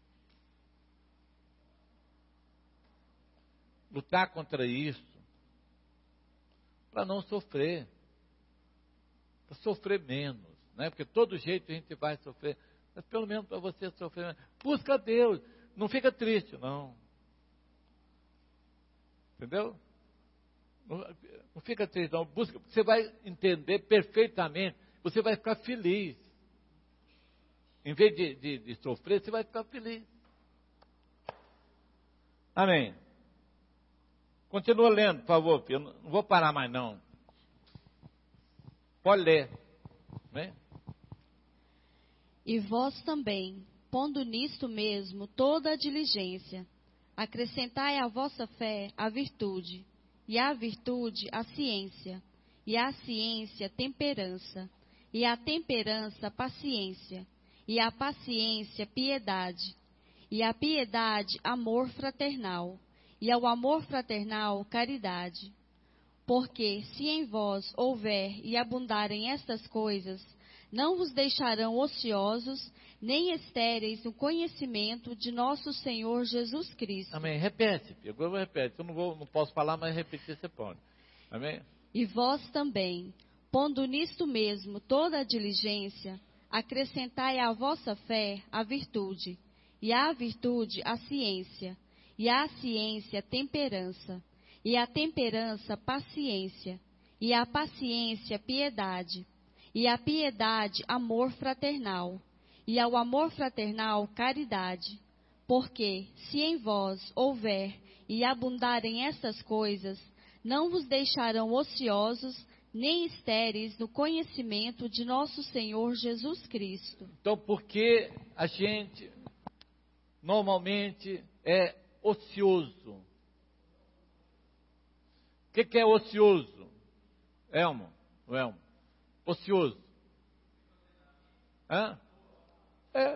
Lutar contra isso, para não sofrer, para sofrer menos, né? Porque todo jeito a gente vai sofrer, mas pelo menos para você sofrer menos. Busca Deus. Não fica triste, não. Entendeu? Não, não fica triste, não. Busca, você vai entender perfeitamente. Você vai ficar feliz. Em vez de, de, de sofrer, você vai ficar feliz. Amém. Continua lendo, por favor, filho. Eu não vou parar mais, não. Pode ler. Amém? E vós também, pondo nisto mesmo toda a diligência, acrescentai à vossa fé a virtude, e à virtude a ciência, e à ciência temperança, e à temperança paciência, e à paciência piedade, e à piedade amor fraternal, e ao amor fraternal caridade. Porque se em vós houver e abundarem estas coisas, não vos deixarão ociosos, nem estéreis no conhecimento de nosso Senhor Jesus Cristo. Amém. Repete, agora repete. Eu não, vou, não posso falar, mas repetir você pode. Amém? E vós também, pondo nisto mesmo toda a diligência, acrescentai à vossa fé a virtude, e à virtude a ciência, e à ciência temperança, e à temperança paciência, e à paciência piedade, e à piedade amor fraternal, e ao amor fraternal caridade. Porque, se em vós houver e abundarem estas coisas, não vos deixarão ociosos, nem estéreis no conhecimento de nosso Senhor Jesus Cristo. Então, porque a gente normalmente é ocioso? O que, que é ocioso? Elmo, o Elmo. Ocioso. Hã? É.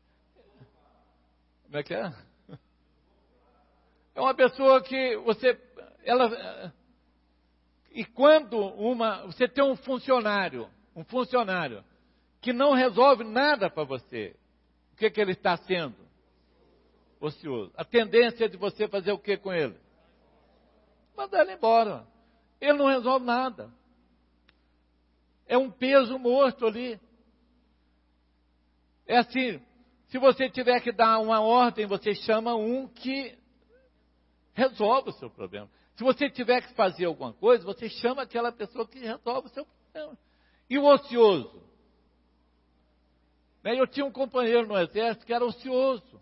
Como é que é? É uma pessoa que você, ela, e quando uma, você tem um funcionário, um funcionário que não resolve nada para você, o que que ele está sendo? Ocioso. A tendência é de você fazer o que com ele? Mandar ele embora. Ele não resolve nada. É um peso morto ali. É assim, se você tiver que dar uma ordem, você chama um que resolve o seu problema. Se você tiver que fazer alguma coisa, você chama aquela pessoa que resolve o seu problema. E o ocioso? Eu tinha um companheiro no exército que era ocioso.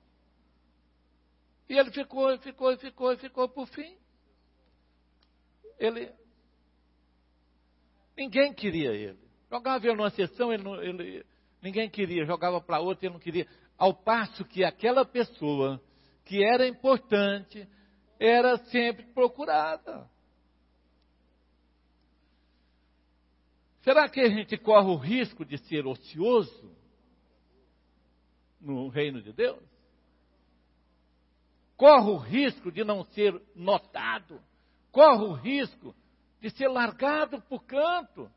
E ele ficou, ficou, ficou, ficou, por fim. Ele... Ninguém queria ele. Jogava ele numa sessão, ele, não, ele ninguém queria. Jogava para outra, ele não queria. Ao passo que aquela pessoa que era importante, era sempre procurada. Será que a gente corre o risco de ser ocioso no reino de Deus? Corre o risco de não ser notado? Corre o risco de ser largado por canto?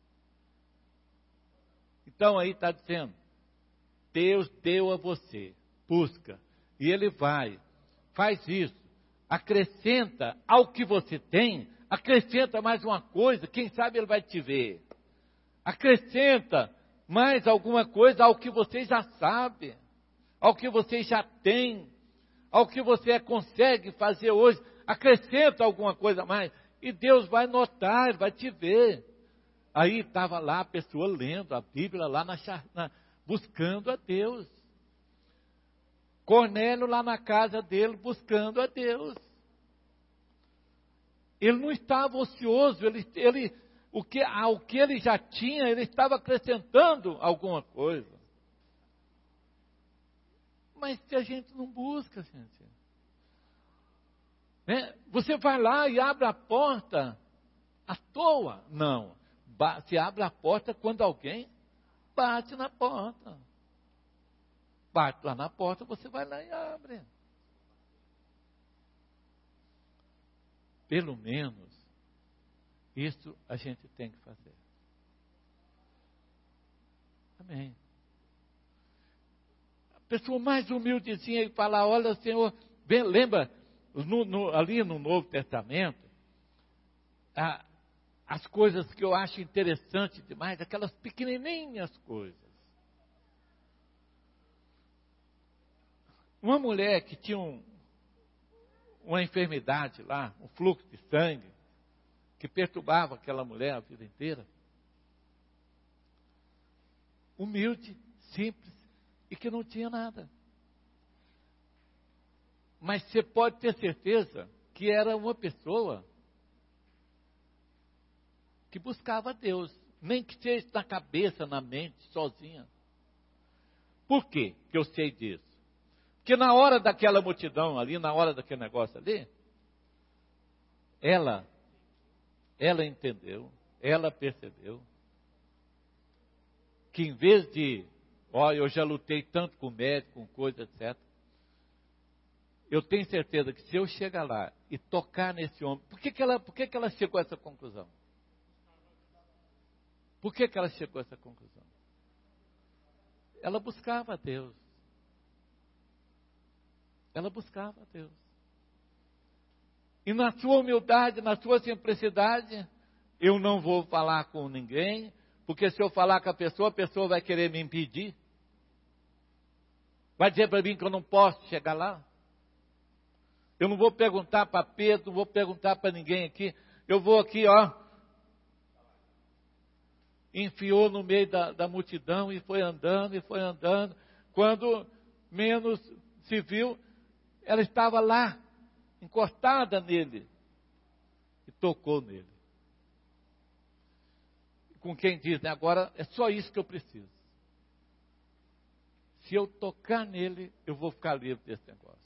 Então aí está dizendo, Deus deu a você, busca, e Ele vai, faz isso, acrescenta ao que você tem, acrescenta mais uma coisa, quem sabe Ele vai te ver. Acrescenta mais alguma coisa ao que você já sabe, ao que você já tem, ao que você consegue fazer hoje. Acrescenta alguma coisa a mais e Deus vai notar, vai te ver. Aí estava lá a pessoa lendo a Bíblia, lá na, na, buscando a Deus. Cornélio lá na casa dele, buscando a Deus. Ele não estava ocioso, ele, ele, o que, ao que ele já tinha, ele estava acrescentando alguma coisa. Mas se a gente não busca, gente, né? Você vai lá e abre a porta à toa? Não. Se abre a porta quando alguém bate na porta. Bate lá na porta, você vai lá e abre. Pelo menos, isso a gente tem que fazer. Amém. A pessoa mais humildezinha e falar, olha, Senhor, bem, lembra, no, no, ali no Novo Testamento, a, as coisas que eu acho interessante demais, aquelas pequenininhas coisas. Uma mulher que tinha um, uma enfermidade lá, um fluxo de sangue, que perturbava aquela mulher a vida inteira. Humilde, simples, e que não tinha nada. Mas você pode ter certeza que era uma pessoa que buscava Deus, nem que seja na cabeça, na mente, sozinha. Por quê que eu sei disso? Porque na hora daquela multidão ali, na hora daquele negócio ali, ela, ela entendeu, ela percebeu, que em vez de, ó, eu já lutei tanto com médico, com coisa, etcétera. Eu tenho certeza que se eu chegar lá e tocar nesse homem, por que que ela, por que que ela chegou a essa conclusão? Por que que ela chegou a essa conclusão? Ela buscava a Deus. Ela buscava a Deus. E na sua humildade, na sua simplicidade, eu não vou falar com ninguém, porque se eu falar com a pessoa, a pessoa vai querer me impedir. Vai dizer para mim que eu não posso chegar lá. Eu não vou perguntar para Pedro, não vou perguntar para ninguém aqui. Eu vou aqui, ó. Enfiou no meio da, da multidão e foi andando, e foi andando. Quando menos se viu, ela estava lá, encostada nele. E tocou nele. Com quem diz, né, agora é só isso que eu preciso. Se eu tocar nele, eu vou ficar livre desse negócio.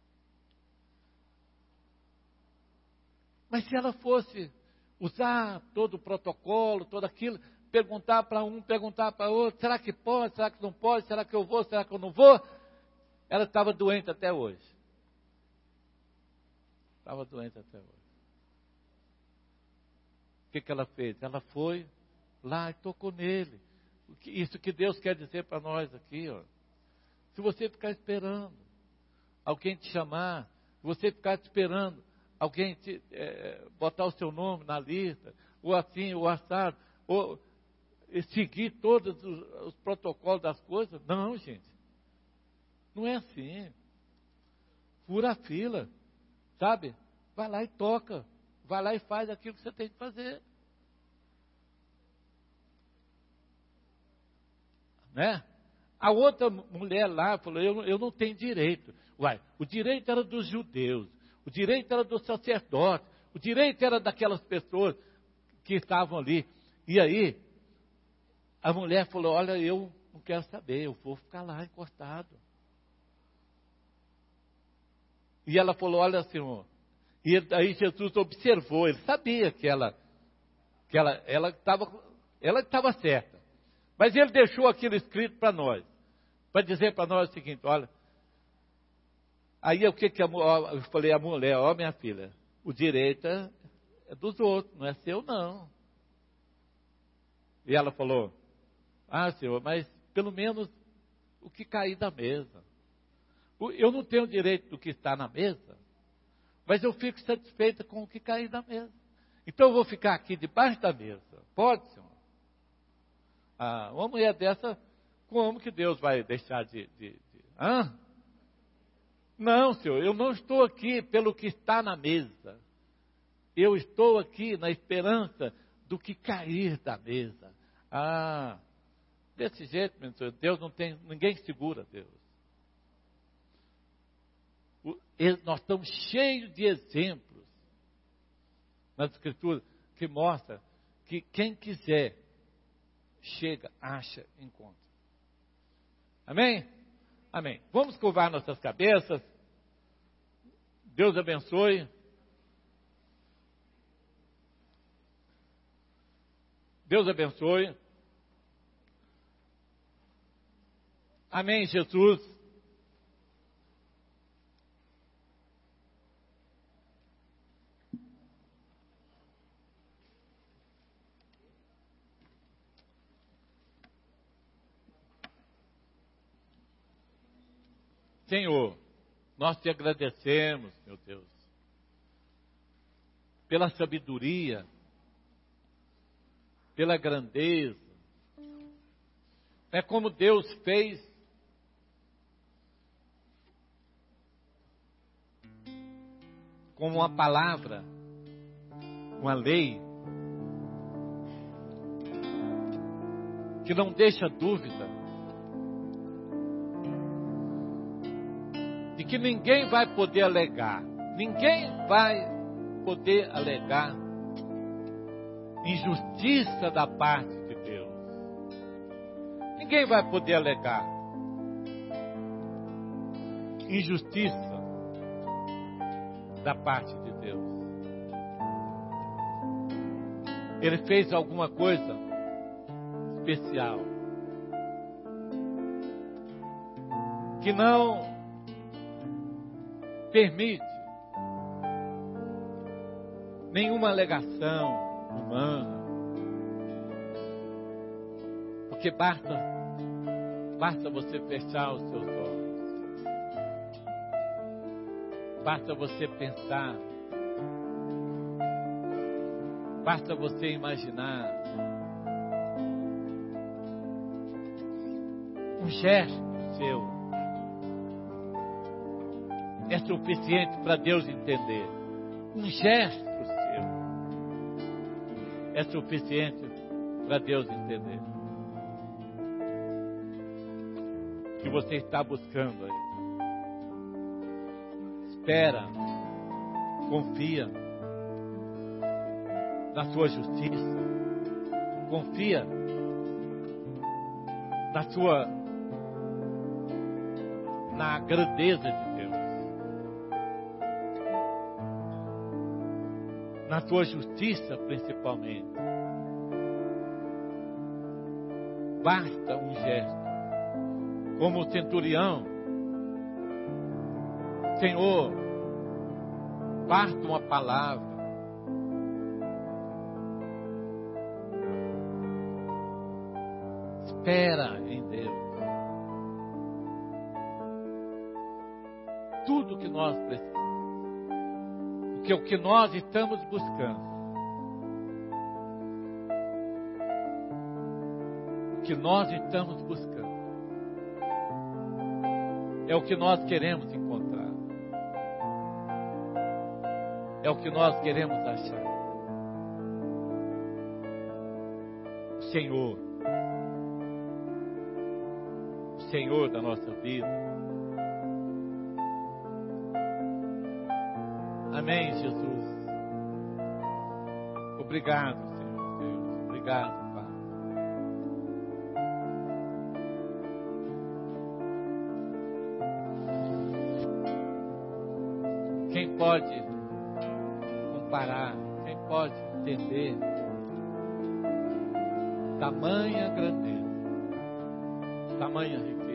Mas se ela fosse usar todo o protocolo, todo aquilo, perguntar para um, perguntar para outro, será que pode, será que não pode, será que eu vou, será que eu não vou? Ela estava doente até hoje. Estava doente até hoje. O que, que ela fez? Ela foi lá e tocou nele. Isso que Deus quer dizer para nós aqui, ó. Se você ficar esperando alguém te chamar, se você ficar esperando alguém te, é, botar o seu nome na lista, ou assim, ou assado, ou seguir todos os, os protocolos das coisas, não, gente. Não é assim. Fura a fila, sabe? Vai lá e toca. Vai lá e faz aquilo que você tem que fazer. Né? A outra mulher lá falou, eu, eu não tenho direito. Uai, o direito era dos judeus, o direito era dos sacerdotes, o direito era daquelas pessoas que estavam ali. E aí, a mulher falou, olha, eu não quero saber, eu vou ficar lá encostado. E ela falou, olha, Senhor. E aí Jesus observou, ele sabia que ela que ela ela estava ela estava certa. Mas ele deixou aquilo escrito para nós, para dizer para nós o seguinte, olha, aí o que que a, eu falei à mulher, ó minha filha, o direito é, é dos outros, não é seu não. E ela falou, ah, Senhor, mas pelo menos o que cair da mesa. Eu não tenho direito do que está na mesa, mas eu fico satisfeita com o que cair da mesa. Então eu vou ficar aqui debaixo da mesa. Pode, Senhor? Ah, uma mulher dessa, como que Deus vai deixar de... de, de hã? Não, Senhor, eu não estou aqui pelo que está na mesa. Eu estou aqui na esperança do que cair da mesa. Ah, desse jeito, meu Senhor, Deus não tem... Ninguém segura Deus. Nós estamos cheios de exemplos nas Escrituras que mostram que quem quiser, chega, acha, encontra. Amém? Amém. Vamos curvar nossas cabeças. Deus abençoe. Deus abençoe. Amém, Jesus. Senhor, nós te agradecemos, meu Deus, pela sabedoria, pela grandeza. É como Deus fez com uma palavra, uma lei, que não deixa dúvida de que ninguém vai poder alegar, ninguém vai poder alegar injustiça da parte de Deus. Ninguém vai poder alegar. injustiça da parte de Deus. Ele fez alguma coisa especial que não permite nenhuma alegação humana, porque basta, basta você fechar os seus olhos, basta você pensar, basta você imaginar um gesto seu é suficiente para Deus entender. Um gesto seu é suficiente para Deus entender que você está buscando aí. Espera, confia na sua justiça, confia na sua, na grandeza de Deus, na tua justiça principalmente. Basta um gesto, como o centurião. Senhor, basta uma palavra. Espera em Deus. Tudo que nós precisamos. Porque o que nós estamos buscando, o que nós estamos buscando, é o que nós queremos encontrar, é o que nós queremos achar. O Senhor, o Senhor da nossa vida. Amém, Jesus. Obrigado, Senhor Deus. Obrigado, Pai. Quem pode comparar, quem pode entender tamanha grandeza, tamanha riqueza?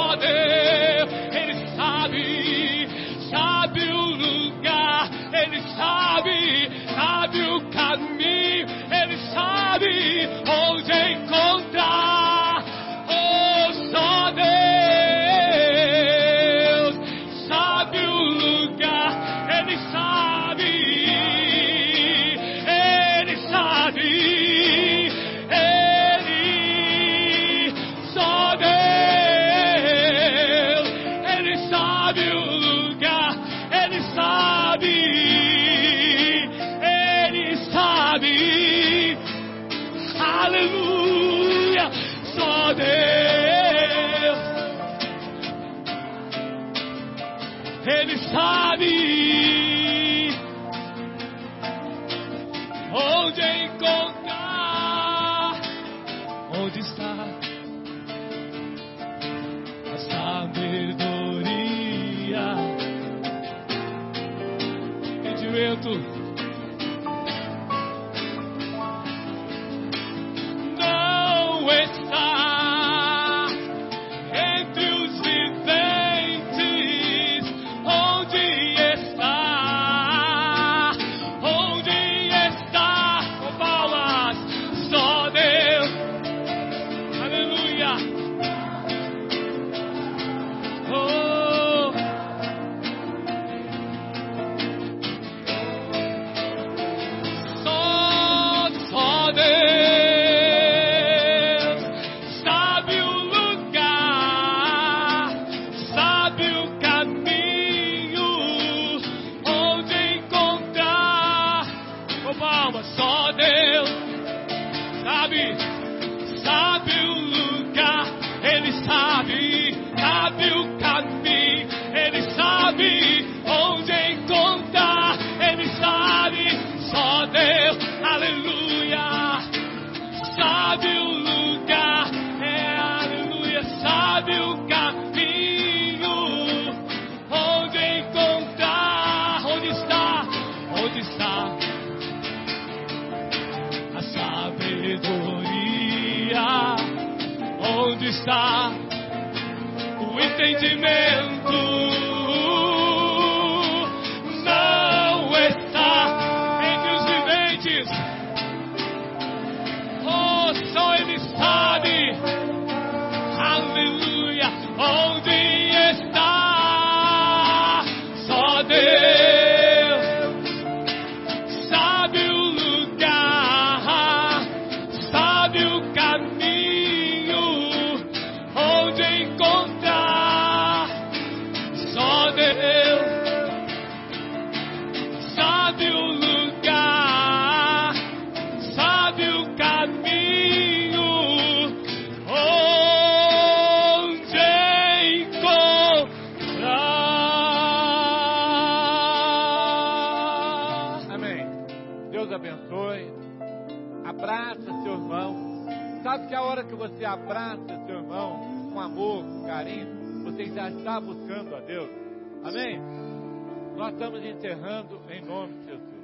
só Deus, Ele sabe, sabe o lugar, Ele sabe, sabe o caminho, Ele sabe onde encontrar. Oh, só Deus sabe o lugar, Ele sabe, Ele sabe, Ele, só Deus, Ele sabe o lugar, Ele sabe, Ele sabe, aleluia, só Deus, Ele sabe onde encontrar, onde está a sabedoria, entendimento. Não está entre os viventes, onde está, onde está, com palmas, só Deus, aleluia, oh, só, só Deus sabe o lugar, sabe o caminho, onde encontrar, com palmas, só Deus sabe, sabe o lugar, Ele sabe, sabe o caminho, Ele sabe onde encontrar, Ele sabe, só Deus, aleluia, sabe o lugar, é aleluia, sabe o caminho, onde encontrar, onde está, onde está a sabedoria, onde está o entendimento, não está entre os viventes, oh, só Ele sabe, aleluia, onde está, só Deus sabe o lugar, sabe o caminho, onde encontrar, só Deus sabe o lugar, sabe o caminho, onde encontrar. Amém. Deus abençoe. Abraça seu irmão. Sabe que a hora que você abraça seu irmão com amor, com carinho, você já está buscando a Deus. Amém? Nós estamos encerrando em nome de Jesus.